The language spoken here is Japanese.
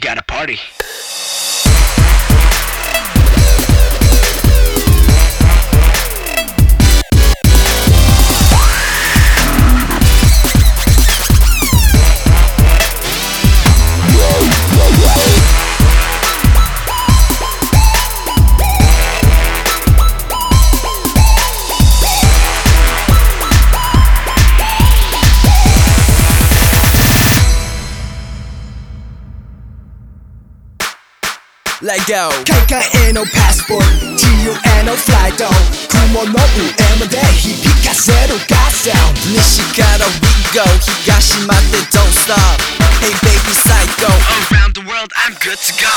gotta party. Let go 海外へのパスポート自由へのフライト雲の上まで響かせるガスサウンド西から we go 東まで don't stop Hey baby psycho Around the world I'm good to go.